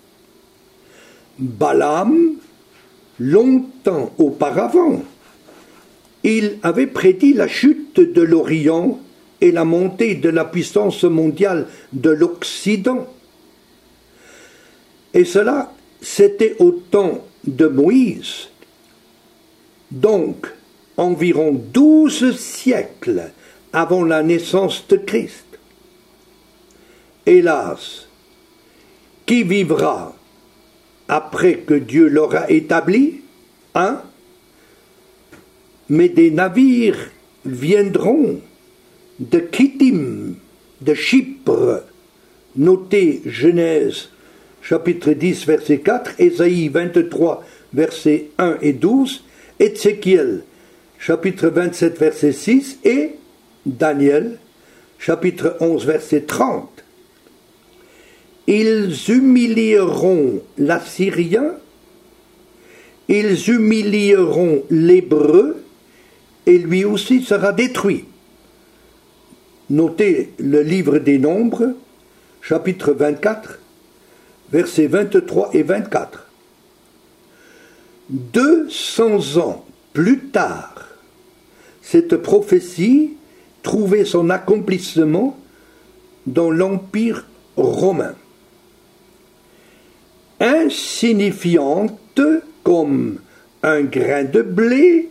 Balaam, longtemps auparavant, il avait prédit la chute de l'Orient et la montée de la puissance mondiale de l'Occident. Et cela, c'était au temps de Moïse, donc environ 12 siècles avant la naissance de Christ. Hélas, qui vivra après que Dieu l'aura établi, hein? Mais des navires viendront de Kittim, de Chypre, notez Genèse chapitre 10 verset 4, Ésaïe 23 verset 1 et 12, Ézéchiel chapitre 27 verset 6 et Daniel chapitre 11 verset 30. Ils humilieront l'Assyrien, ils humilieront l'Hébreu, et lui aussi sera détruit. Notez le livre des Nombres, chapitre 24, versets 23 et 24. 200 ans plus tard, cette prophétie trouvait son accomplissement dans l'Empire romain. Insignifiante comme un grain de blé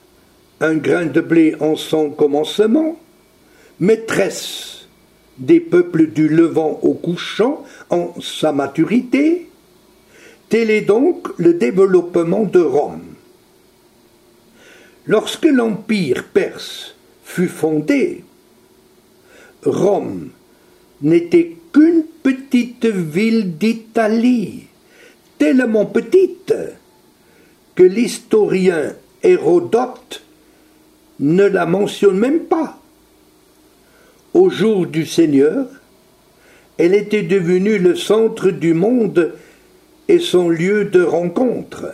en son commencement, maîtresse des peuples du Levant au couchant en sa maturité, tel est donc le développement de Rome. Lorsque l'Empire perse fut fondé, Rome n'était qu'une petite ville d'Italie, tellement petite que l'historien Hérodote ne la mentionne même pas. Au jour du Seigneur, elle était devenue le centre du monde et son lieu de rencontre.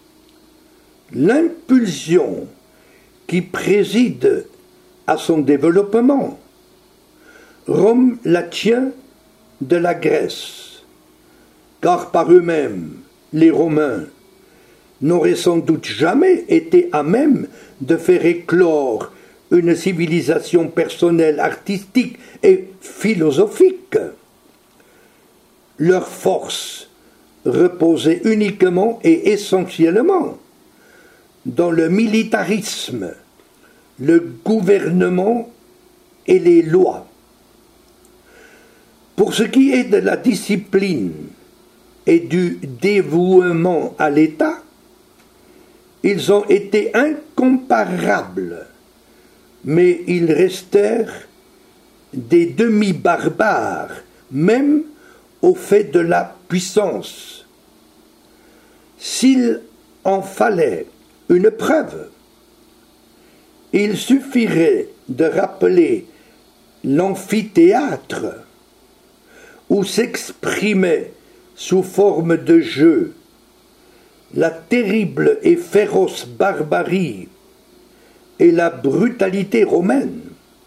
L'impulsion qui préside à son développement, Rome la tient de la Grèce, car par eux-mêmes, les Romains n'auraient sans doute jamais été à même de faire éclore une civilisation personnelle, artistique et philosophique. Leur force reposait uniquement et essentiellement dans le militarisme, le gouvernement et les lois. Pour ce qui est de la discipline et du dévouement à l'État, ils ont été incomparables, mais ils restèrent des demi-barbares, même au fait de la puissance. S'il en fallait une preuve, il suffirait de rappeler l'amphithéâtre où s'exprimait sous forme de jeu la terrible et féroce barbarie et la brutalité romaine.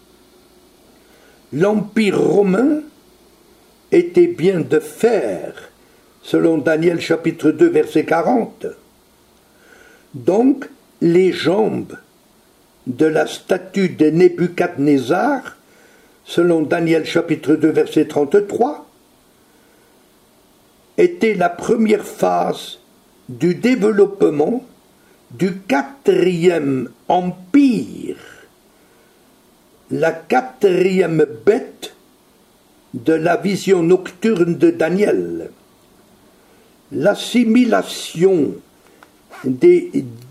L'Empire romain était bien de fer, selon Daniel chapitre 2 verset 40. Donc les jambes de la statue de Nebuchadnezzar, selon Daniel chapitre 2 verset 33, étaient la première phase du développement du quatrième empire, la quatrième bête de la vision nocturne de Daniel. L'assimilation des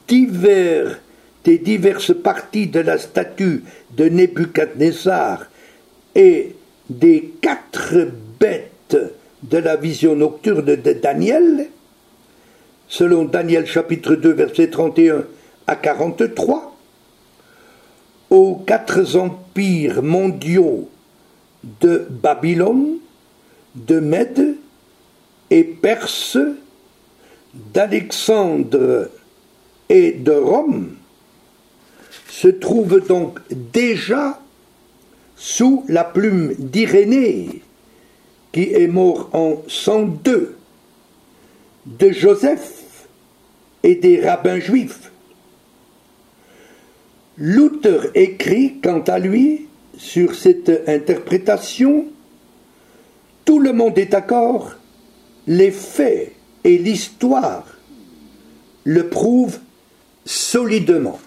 diverses parties de la statue de Nebuchadnezzar et des 4 bêtes de la vision nocturne de Daniel, selon Daniel chapitre 2 versets 31 à 43, aux 4 empires mondiaux de Babylone, de Mède et Perse, d'Alexandre et de Rome, se trouve donc déjà sous la plume d'Irénée, qui est mort en 102, de Joseph et des rabbins juifs. Luther écrit, quant à lui, sur cette interprétation: tout le monde est d'accord, les faits et l'histoire le prouvent solidement.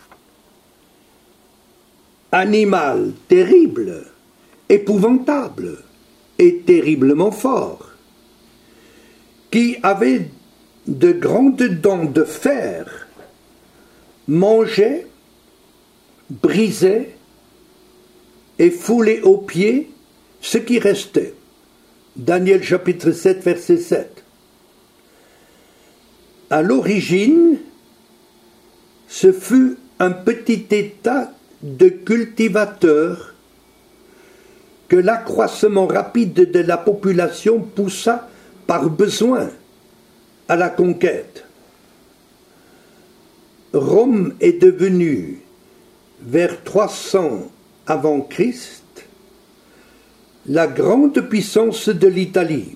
Animal terrible, épouvantable et terriblement fort, qui avait de grandes dents de fer, mangeait, brisait et foulait aux pieds ce qui restait. Daniel chapitre 7 verset 7. À l'origine, ce fut un petit état de cultivateurs que l'accroissement rapide de la population poussa par besoin à la conquête. Rome est devenue, vers 300 avant Christ, la grande puissance de l'Italie.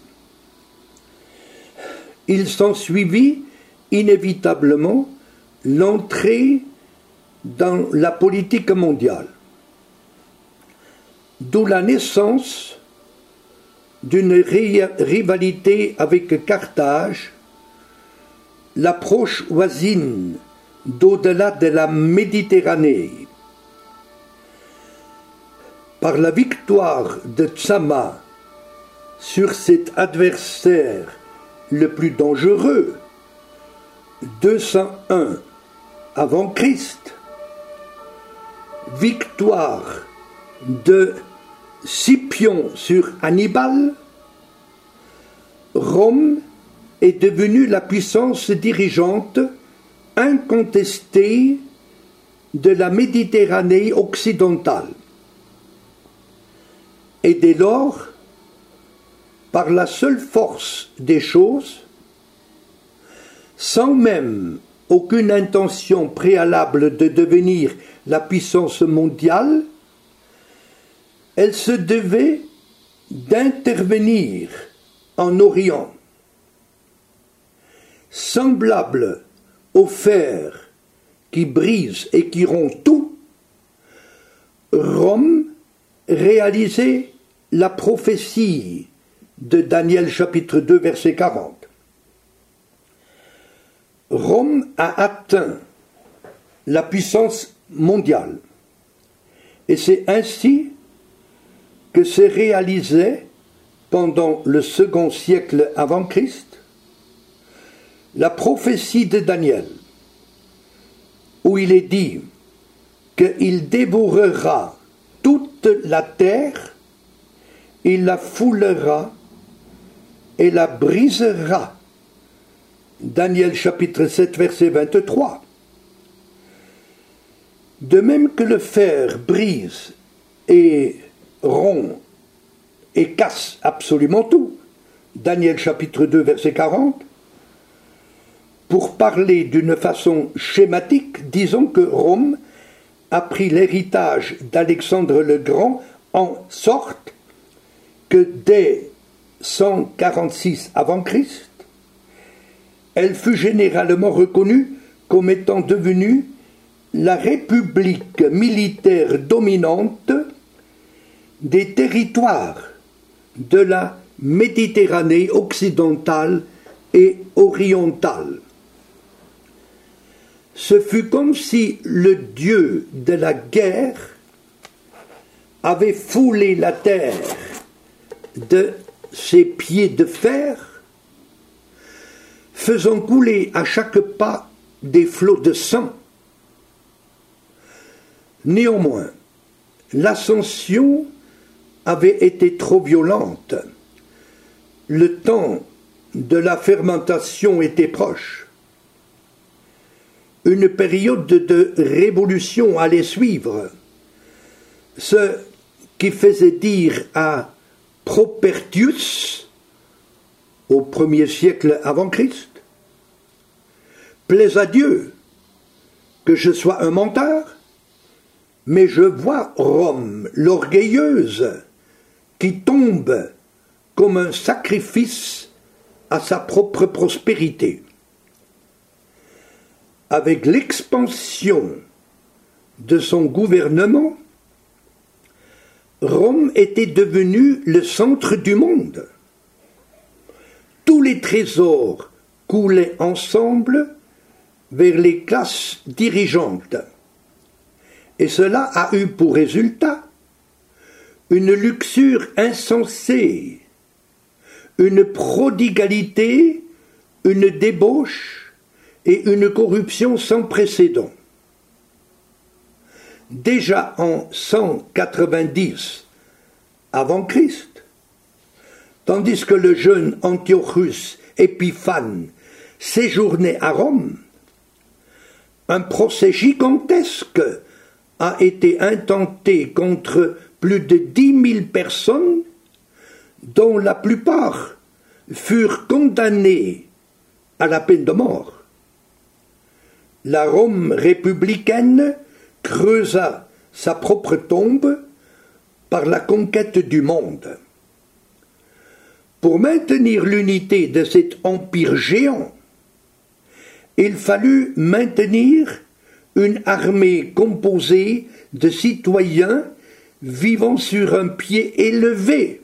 Il s'ensuivit inévitablement l'entrée dans la politique mondiale, d'où la naissance d'une rivalité avec Carthage, l'approche voisine d'au-delà de la Méditerranée. Par la victoire de Tsama sur cet adversaire le plus dangereux, 201 avant Christ, victoire de Scipion sur Hannibal, Rome est devenue la puissance dirigeante incontestée de la Méditerranée occidentale. Et dès lors, par la seule force des choses, sans même aucune intention préalable de devenir la puissance mondiale, elle se devait d'intervenir en Orient. Semblable au fer qui brise et qui rompt tout, Rome réalisait la prophétie de Daniel chapitre 2 verset 40. Rome a atteint la puissance mondiale et c'est ainsi que s'est réalisé pendant le second siècle avant Christ la prophétie de Daniel, où il est dit qu'il dévorera toute la terre, il la foulera et la brisera. Daniel chapitre 7 verset 23. De même que le fer brise et rompt et casse absolument tout, Daniel chapitre 2 verset 40, pour parler d'une façon schématique, disons que Rome a pris l'héritage d'Alexandre le Grand en sorte que dès 146 avant Christ, elle fut généralement reconnue comme étant devenue la république militaire dominante des territoires de la Méditerranée occidentale et orientale. Ce fut comme si le dieu de la guerre avait foulé la terre de ses pieds de fer, faisant couler à chaque pas des flots de sang. Néanmoins, l'ascension avait été trop violente. Le temps de la fermentation était proche. Une période de révolution allait suivre, ce qui faisait dire à Propertius, au 1er siècle avant Christ, « Plaise à Dieu que je sois un menteur, mais je vois Rome, l'orgueilleuse, qui tombe comme un sacrifice à sa propre prospérité. » Avec l'expansion de son gouvernement, Rome était devenue le centre du monde. Tous les trésors coulaient ensemble vers les classes dirigeantes. Et cela a eu pour résultat une luxure insensée, une prodigalité, une débauche et une corruption sans précédent. Déjà en 190 avant Christ, tandis que le jeune Antiochus Épiphane séjournait à Rome, un procès gigantesque a été intenté contre plus de 10 000 personnes, dont la plupart furent condamnées à la peine de mort. La Rome républicaine creusa sa propre tombe par la conquête du monde. Pour maintenir l'unité de cet empire géant, il fallut maintenir une armée composée de citoyens vivant sur un pied élevé.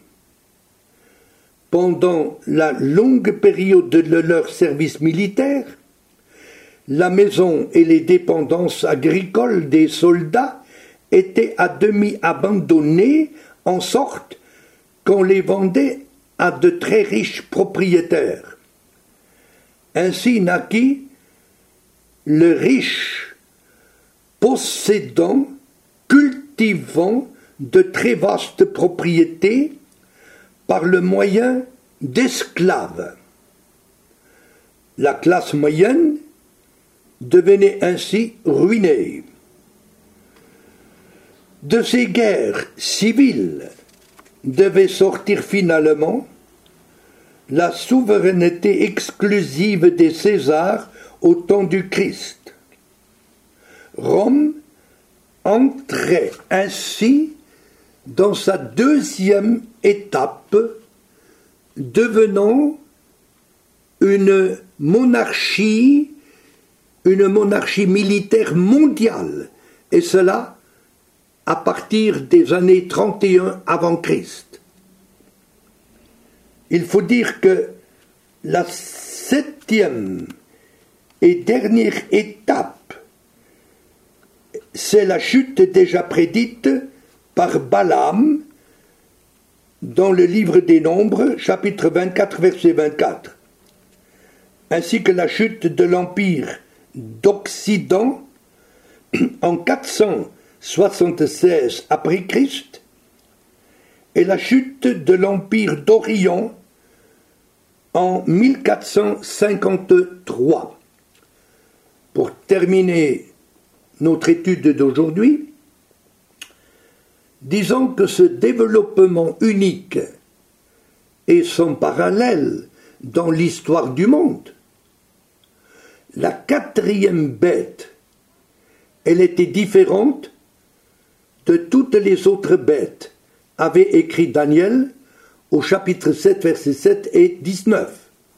Pendant la longue période de leur service militaire, la maison et les dépendances agricoles des soldats étaient à demi abandonnées, en sorte qu'on les vendait à de très riches propriétaires. Ainsi naquit le riche possédant cultivant de très vastes propriétés par le moyen d'esclaves. La classe moyenne devenait ainsi ruinée. De ces guerres civiles devait sortir finalement la souveraineté exclusive des Césars au temps du Christ. Rome entrait ainsi dans sa deuxième étape, devenant une monarchie militaire mondiale, et cela à partir des années 31 avant Christ. Il faut dire que la septième et dernière étape, c'est la chute déjà prédite par Balaam dans le livre des Nombres, chapitre 24, verset 24, ainsi que la chute de l'Empire d'Occident en 476 après Christ et la chute de l'Empire d'Orient en 1453. Pour terminer notre étude d'aujourd'hui, disons que ce développement unique et sans parallèle dans l'histoire du monde, la quatrième bête, elle était différente de toutes les autres bêtes, avait écrit Daniel au chapitre 7, versets 7 et 19.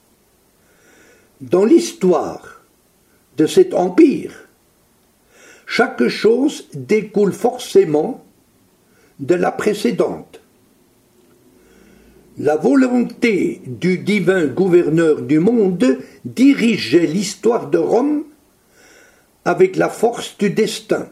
Dans l'histoire de cet empire, chaque chose découle forcément de la précédente. La volonté du divin gouverneur du monde dirigeait l'histoire de Rome avec la force du destin.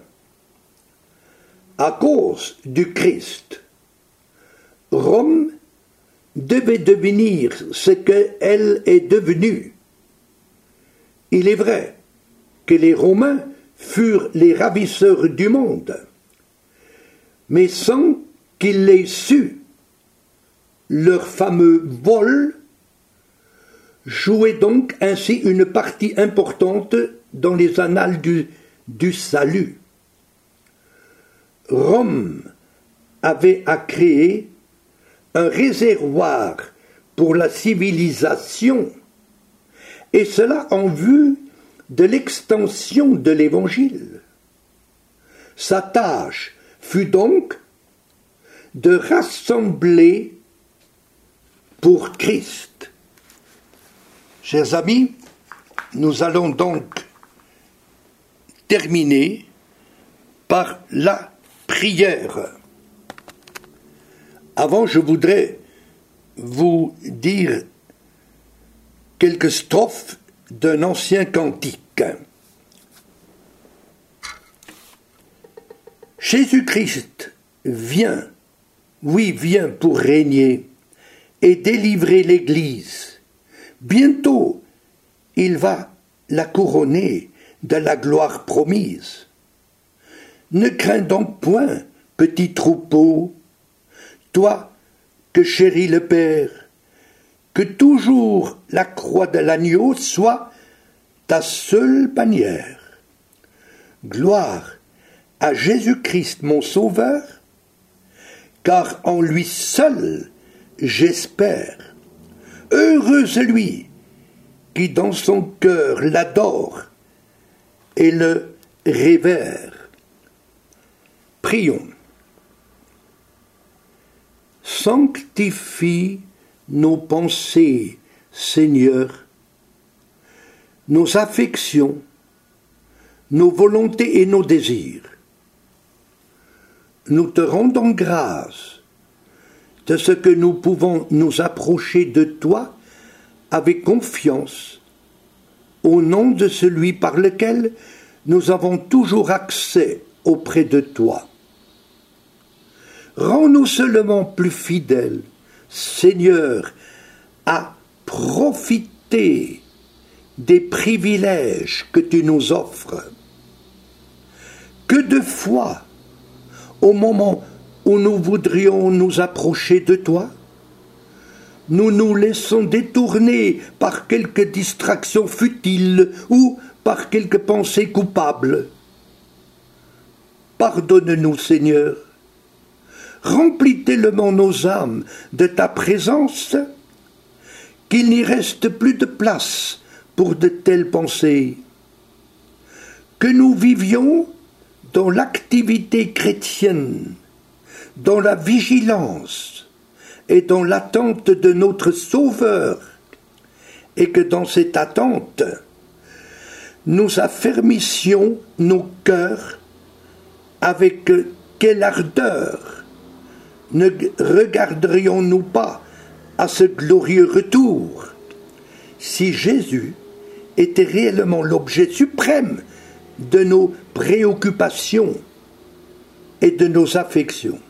À cause du Christ, Rome devait devenir ce qu'elle est devenue. Il est vrai que les Romains furent les ravisseurs du monde, mais sans qu'ils l'aient su, leur fameux vol jouait donc ainsi une partie importante dans les annales du salut. Rome avait à créer un réservoir pour la civilisation, et cela en vue de l'extension de l'Évangile. Sa tâche fut donc de rassembler pour Christ. Chers amis, nous allons donc terminer par la prière. Avant, je voudrais vous dire quelques strophes d'un ancien cantique. Jésus-Christ vient, oui, vient pour régner et délivrer l'Église. Bientôt, il va la couronner de la gloire promise. Ne crains donc point, petit troupeau, toi que chérit le Père, que toujours la croix de l'agneau soit ta seule bannière. Gloire à Jésus-Christ mon Sauveur, car en lui seul j'espère. Heureux celui qui dans son cœur l'adore et le révère. Prions. Sanctifie nos pensées, Seigneur, nos affections, nos volontés et nos désirs. Nous te rendons grâce de ce que nous pouvons nous approcher de toi avec confiance, au nom de celui par lequel nous avons toujours accès auprès de toi. Rends-nous seulement plus fidèles, Seigneur, à profiter des privilèges que tu nous offres. Que de fois au moment où nous voudrions nous approcher de toi, nous nous laissons détourner par quelque distraction futile ou par quelque pensée coupable. Pardonne-nous, Seigneur. Remplis tellement nos âmes de ta présence qu'il n'y reste plus de place pour de telles pensées. Que nous vivions dans l'activité chrétienne, dans la vigilance et dans l'attente de notre Sauveur, et que dans cette attente, nous affermissions nos cœurs avec quelle ardeur ne regarderions-nous pas à ce glorieux retour si Jésus était réellement l'objet suprême de nos préoccupations et de nos affections.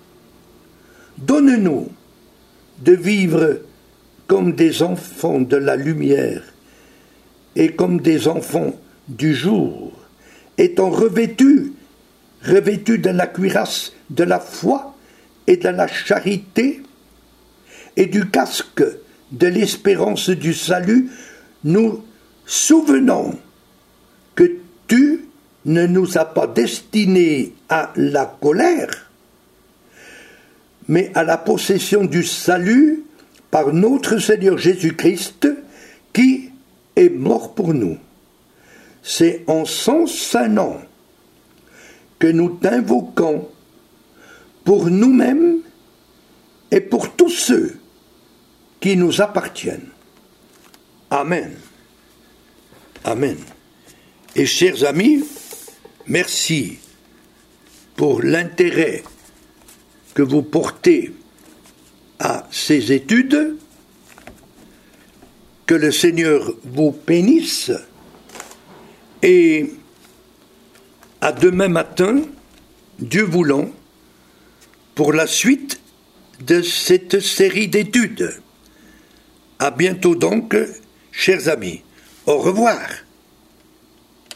Donne-nous de vivre comme des enfants de la lumière et comme des enfants du jour, étant revêtus de la cuirasse de la foi et de la charité et du casque de l'espérance du salut, nous souvenant que tu ne nous as pas destinés à la colère, mais à la possession du salut par notre Seigneur Jésus-Christ, qui est mort pour nous. C'est en son saint nom que nous t'invoquons pour nous-mêmes et pour tous ceux qui nous appartiennent. Amen. Amen. Et chers amis, merci pour l'intérêt que vous portez à ces études. Que le Seigneur vous bénisse et à demain matin, Dieu voulant, pour la suite de cette série d'études. À bientôt donc, chers amis. Au revoir.